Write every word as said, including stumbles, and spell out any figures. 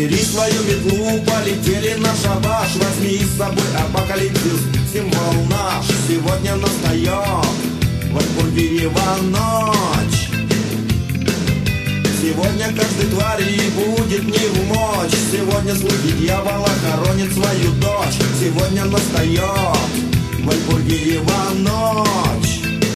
Бери свою метлу, полетели на шабаш. Возьми с собой апокалипсис, символ наш. Сегодня настает Вальпургиева ночь. Сегодня каждой твари будет не в мочь. Сегодня слуги дьявола хоронит свою дочь. Сегодня настает Вальпургиева ночь.